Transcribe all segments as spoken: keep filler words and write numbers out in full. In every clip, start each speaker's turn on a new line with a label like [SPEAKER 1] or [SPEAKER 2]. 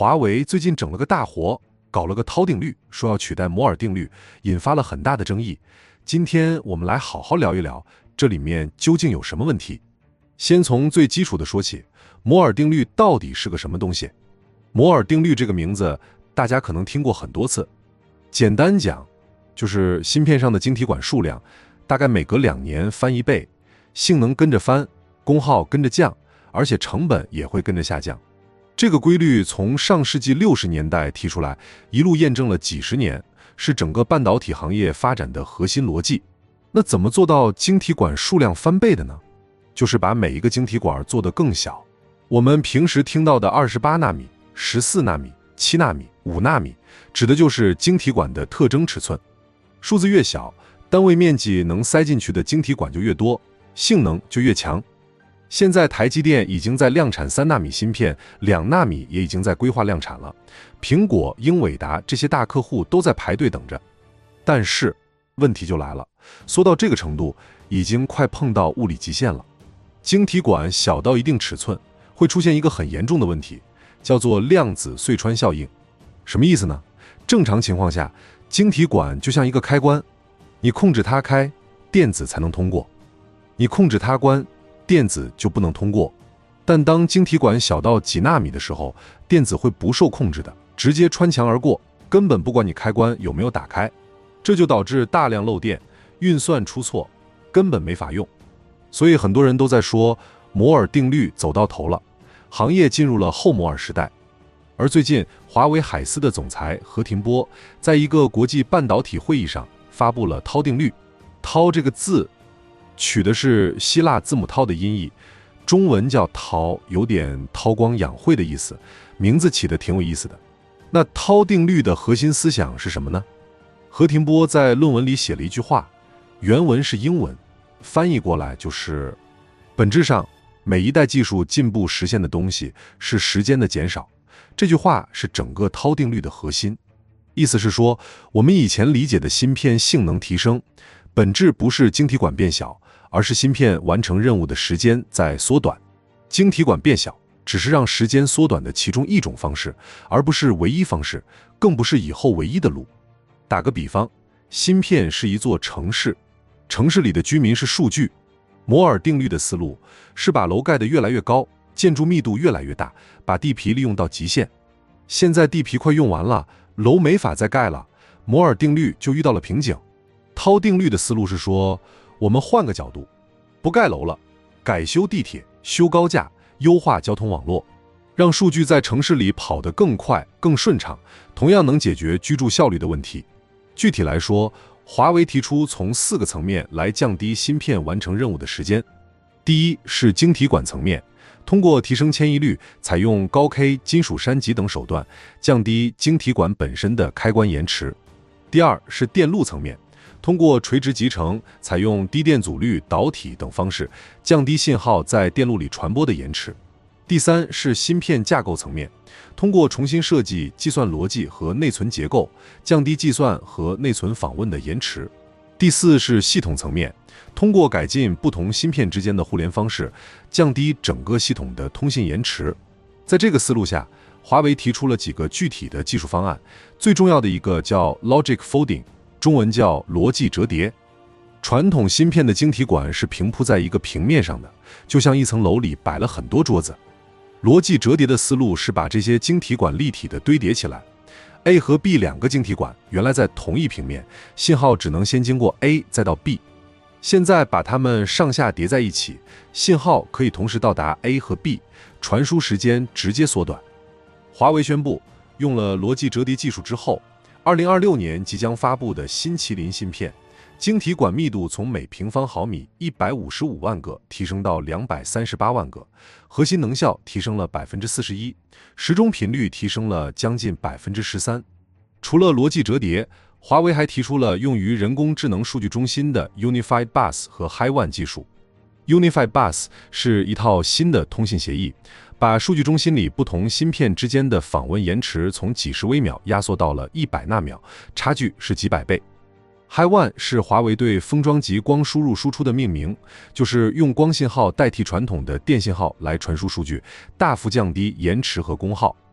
[SPEAKER 1] 华为最近整了个大活，搞了个涛定律，说要取代摩尔定律，引发了很大的争议。今天我们来好好聊一聊，这里面究竟有什么问题。先从最基础的说起，摩尔定律到底是个什么东西？摩尔定律这个名字大家可能听过很多次，简单讲就是芯片上的晶体管数量大概每隔两年翻一倍，性能跟着翻，功耗跟着降，而且成本也会跟着下降。这个规律从上世纪六十年代提出来，一路验证了几十年，是整个半导体行业发展的核心逻辑。那怎么做到晶体管数量翻倍的呢？就是把每一个晶体管做得更小。我们平时听到的二十八纳米、十四纳米、七纳米、五纳米，指的就是晶体管的特征尺寸。数字越小，单位面积能塞进去的晶体管就越多，性能就越强。现在台积电已经在量产三纳米芯片，两纳米也已经在规划量产了。苹果、英伟达这些大客户都在排队等着。但是问题就来了，缩到这个程度，已经快碰到物理极限了。晶体管小到一定尺寸，会出现一个很严重的问题，叫做量子隧穿效应。什么意思呢？正常情况下，晶体管就像一个开关，你控制它开，电子才能通过；你控制它关，电子就不能通过。但当晶体管小到几纳米的时候，电子会不受控制的直接穿墙而过，根本不管你开关有没有打开，这就导致大量漏电，运算出错，根本没法用。所以很多人都在说摩尔定律走到头了，行业进入了后摩尔时代。而最近华为海思的总裁何庭波在一个国际半导体会议上发布了涛定律。涛这个字取的是希腊字母涛的音译，中文叫涛，有点韬光养晦的意思，名字起得挺有意思的。那涛定律的核心思想是什么呢？何庭波在论文里写了一句话，原文是英文，翻译过来就是本质上每一代技术进步实现的东西是时间的减少。这句话是整个涛定律的核心，意思是说我们以前理解的芯片性能提升，本质不是晶体管变小，而是芯片完成任务的时间在缩短。晶体管变小只是让时间缩短的其中一种方式，而不是唯一方式，更不是以后唯一的路。打个比方，芯片是一座城市，城市里的居民是数据。摩尔定律的思路是把楼盖得越来越高，建筑密度越来越大，把地皮利用到极限。现在地皮快用完了，楼没法再盖了，摩尔定律就遇到了瓶颈。涛定律的思路是说，我们换个角度，不盖楼了，改修地铁，修高架，优化交通网络，让数据在城市里跑得更快更顺畅，同样能解决居住效率的问题。具体来说，华为提出从四个层面来降低芯片完成任务的时间。第一是晶体管层面，通过提升迁移率，采用高 K 金属删极等手段，降低晶体管本身的开关延迟。第二是电路层面，通过垂直集成，采用低电阻率、导体等方式，降低信号在电路里传播的延迟。第三是芯片架构层面，通过重新设计计算逻辑和内存结构，降低计算和内存访问的延迟。第四是系统层面，通过改进不同芯片之间的互联方式，降低整个系统的通信延迟。在这个思路下，华为提出了几个具体的技术方案，最重要的一个叫 Logic Folding， 中文叫逻辑折叠。传统芯片的晶体管是平铺在一个平面上的，就像一层楼里摆了很多桌子。逻辑折叠的思路是把这些晶体管立体的堆叠起来。A 和 B 两个晶体管原来在同一平面，信号只能先经过 A 再到 B， 现在把它们上下叠在一起，信号可以同时到达 A 和 B， 传输时间直接缩短。华为宣布用了逻辑折叠技术之后，二零二六年即将发布的新麒麟芯片，晶体管密度从每平方毫米一百五十五万个提升到两百三十八万个，核心能效提升了 百分之四十一， 时钟频率提升了将近 百分之十三。 除了逻辑折叠，华为还提出了用于人工智能数据中心的 Unified Bus 和 HiWAN 技术。 Unified Bus 是一套新的通信协议，把数据中心里不同芯片之间的访问延迟从几十微秒压缩到了一百纳秒，差距是几百倍。HiWAN 是华为对封装级光输入输出的命名，就是用光信号代替传统的电信号来传输数据，大幅降低延迟和功耗。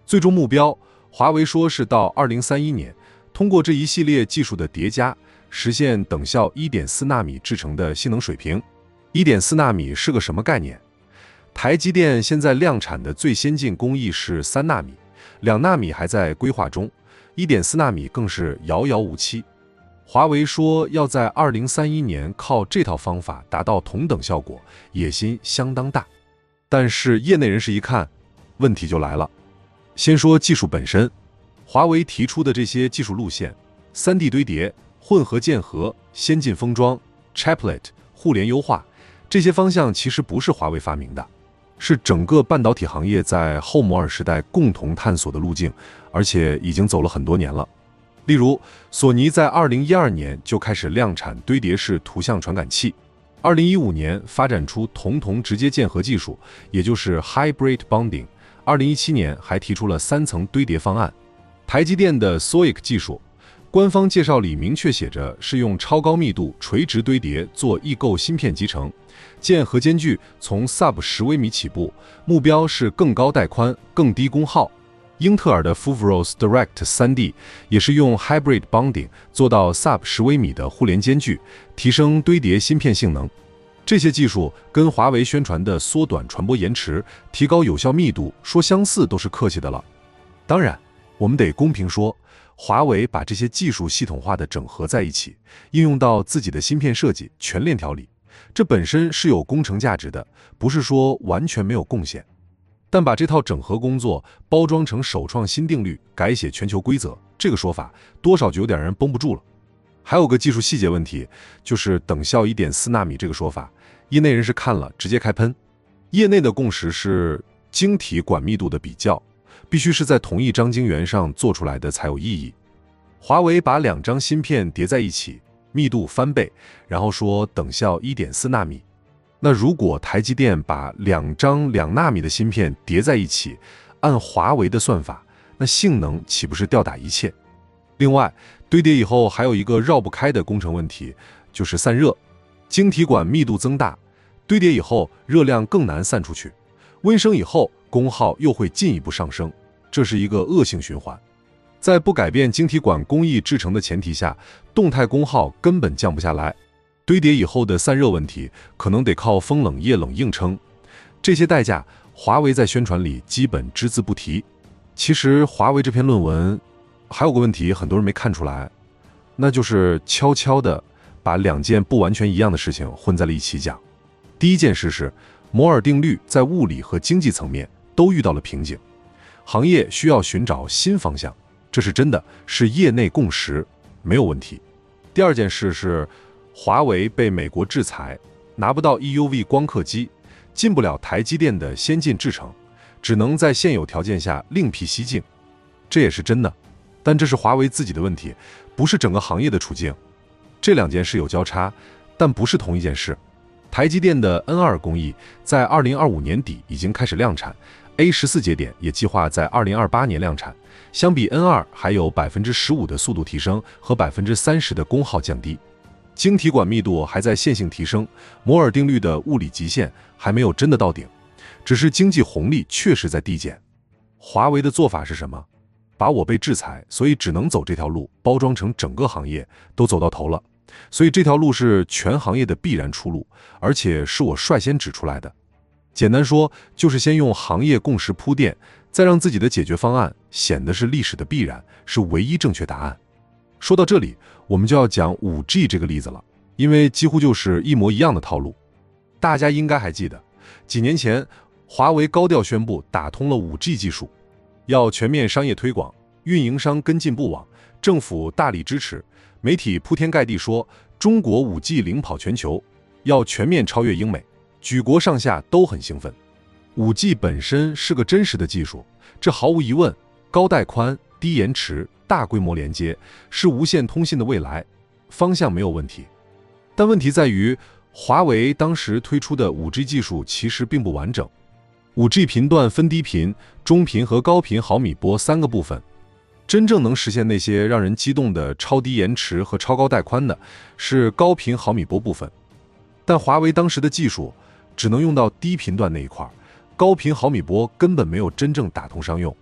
[SPEAKER 1] 最终目标，华为说是到二零三一年，通过这一系列技术的叠加，实现等效 一点四 纳米制程的性能水平。一点四 纳米是个什么概念？台积电现在量产的最先进工艺是三纳米，两纳米还在规划中， 一点四 纳米更是遥遥无期。华为说要在二零三一年靠这套方法达到同等效果，野心相当大。但是业内人士一看，问题就来了。先说技术本身，华为提出的这些技术路线 ，三 D 堆叠、混合键合、先进封装、Chiplet、互联优化，这些方向其实不是华为发明的，是整个半导体行业在后摩尔时代共同探索的路径，而且已经走了很多年了。例如，索尼在二零一二年就开始量产堆叠式图像传感器，二零一五年发展出铜铜直接键合技术，也就是 Hybrid Bonding。二零一七年还提出了三层堆叠方案。台积电的 S O I C 技术，官方介绍里明确写着是用超高密度垂直堆叠做异构芯片集成，键合间距从 sub 十微米起步，目标是更高带宽、更低功耗。英特尔的 Foveros Direct 三 D 也是用 Hybrid Bonding 做到 sub 十微米的互联间距，提升堆叠芯片性能。这些技术跟华为宣传的缩短传播延迟、提高有效密度说相似都是客气的了。当然，我们得公平说，华为把这些技术系统化的整合在一起，应用到自己的芯片设计、全链条里，这本身是有工程价值的，不是说完全没有贡献。但把这套整合工作包装成首创新定律、改写全球规则，这个说法多少就有点人绷不住了。还有个技术细节问题，就是等效 一点四 纳米这个说法，业内人士看了直接开喷。业内的共识是晶体管密度的比较必须是在同一张晶圆上做出来的才有意义。华为把两张芯片叠在一起，密度翻倍，然后说等效 一点四 纳米。那如果台积电把两张两纳米的芯片叠在一起，按华为的算法，那性能岂不是吊打一切？另外，堆叠以后还有一个绕不开的工程问题，就是散热。晶体管密度增大，堆叠以后热量更难散出去，温升以后功耗又会进一步上升，这是一个恶性循环。在不改变晶体管工艺制成的前提下，动态功耗根本降不下来。堆叠以后的散热问题，可能得靠风冷液冷硬撑。这些代价，华为在宣传里基本只字不提。其实华为这篇论文还有个问题，很多人没看出来，那就是悄悄地把两件不完全一样的事情混在了一起讲。第一件事是，摩尔定律在物理和经济层面都遇到了瓶颈，行业需要寻找新方向，这是真的，是业内共识，没有问题。第二件事是，华为被美国制裁，拿不到 E U V 光刻机，进不了台积电的先进制程，只能在现有条件下另辟蹊径，这也是真的。但这是华为自己的问题，不是整个行业的处境。这两件事有交叉，但不是同一件事。台积电的 N 二 工艺在二零二五年底已经开始量产， A 十四 节点也计划在二零二八年量产。相比 N 二 还有 百分之十五 的速度提升和 百分之三十 的功耗降低。晶体管密度还在线性提升，摩尔定律的物理极限还没有真的到顶，只是经济红利确实在递减。华为的做法是什么？把我被制裁，所以只能走这条路，包装成整个行业都走到头了，所以这条路是全行业的必然出路，而且是我率先指出来的。简单说，就是先用行业共识铺垫，再让自己的解决方案显得是历史的必然，是唯一正确答案。说到这里，我们就要讲 五 G 这个例子了，因为几乎就是一模一样的套路。大家应该还记得，几年前华为高调宣布打通了 五 G 技术，要全面商业推广，运营商跟进不网，政府大力支持，媒体铺天盖地说中国 五 G 领跑全球，要全面超越英美，举国上下都很兴奋。五 G 本身是个真实的技术，这毫无疑问，高带宽、低延迟、大规模连接是无线通信的未来，方向没有问题。但问题在于，华为当时推出的 五 G 技术其实并不完整。五 G 频段分低频、中频和高频毫米波三个部分，真正能实现那些让人激动的超低延迟和超高带宽的是高频毫米波部分。但华为当时的技术只能用到低频段那一块，高频毫米波根本没有真正打通商用。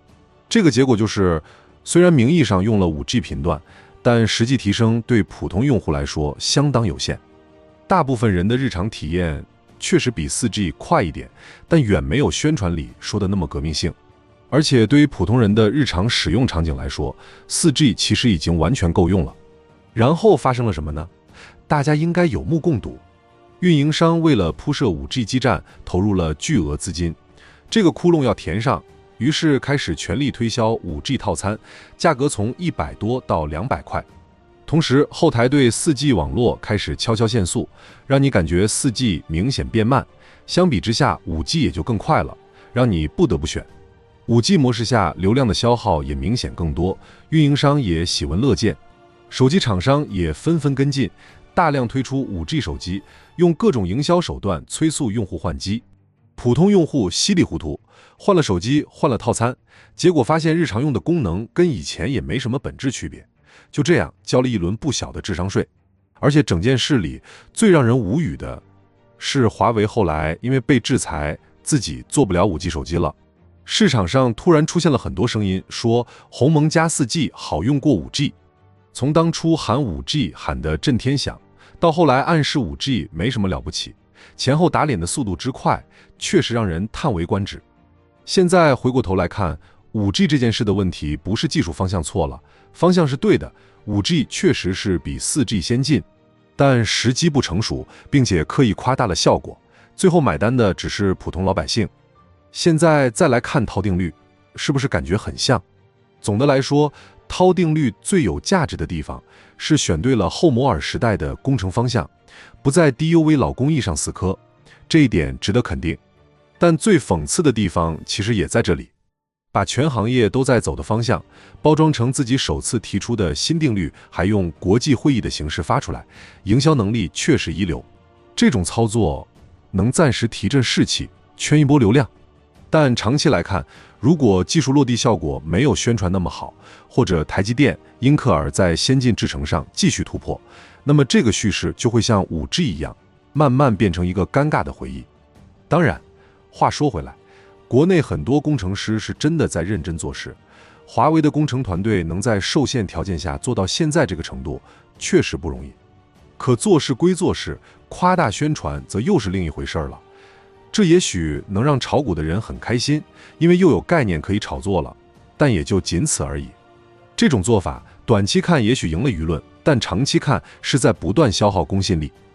[SPEAKER 1] 这个结果就是，虽然名义上用了 五 G 频段，但实际提升对普通用户来说相当有限。大部分人的日常体验确实比 四 G 快一点，但远没有宣传里说的那么革命性。而且对于普通人的日常使用场景来说 ，四 G 其实已经完全够用了。然后发生了什么呢？大家应该有目共睹，运营商为了铺设 五 G 基站，投入了巨额资金，这个窟窿要填上，于是开始全力推销 五 G 套餐，价格从一百多到两百块。同时，后台对 四 G 网络开始悄悄限速，让你感觉 四 G 明显变慢，相比之下 五 G 也就更快了，让你不得不选。五 G 模式下流量的消耗也明显更多，运营商也喜闻乐见，手机厂商也纷纷跟进，大量推出 五 G 手机，用各种营销手段催促用户换机。普通用户稀里糊涂换了手机，换了套餐，结果发现日常用的功能跟以前也没什么本质区别，就这样交了一轮不小的智商税。而且整件事里最让人无语的是，华为后来因为被制裁，自己做不了 五 G 手机了。市场上突然出现了很多声音，说鸿蒙加 四 G 好用过 五 G。 从当初喊 五 G 喊得震天响，到后来暗示 五 G 没什么了不起，前后打脸的速度之快，确实让人叹为观止。现在回过头来看， 五 G 这件事的问题不是技术方向错了，方向是对的， 五 G 确实是比 四 G 先进，但时机不成熟，并且刻意夸大了效果，最后买单的只是普通老百姓。现在再来看涛定律，是不是感觉很像？总的来说，涛定律最有价值的地方是选对了后摩尔时代的工程方向，不在 D U V 老工艺上死磕，这一点值得肯定。但最讽刺的地方其实也在这里，把全行业都在走的方向包装成自己首次提出的新定律，还用国际会议的形式发出来，营销能力确实一流。这种操作能暂时提振士气，圈一波流量，但长期来看，如果技术落地效果没有宣传那么好，或者台积电、英特尔在先进制程上继续突破，那么这个叙事就会像 五 G 一样，慢慢变成一个尴尬的回忆。当然，话说回来，国内很多工程师是真的在认真做事，华为的工程团队能在受限条件下做到现在这个程度，确实不容易。可做事归做事，夸大宣传则又是另一回事了。这也许能让炒股的人很开心，因为又有概念可以炒作了，但也就仅此而已。这种做法，短期看也许赢了舆论，但长期看是在不断消耗公信力。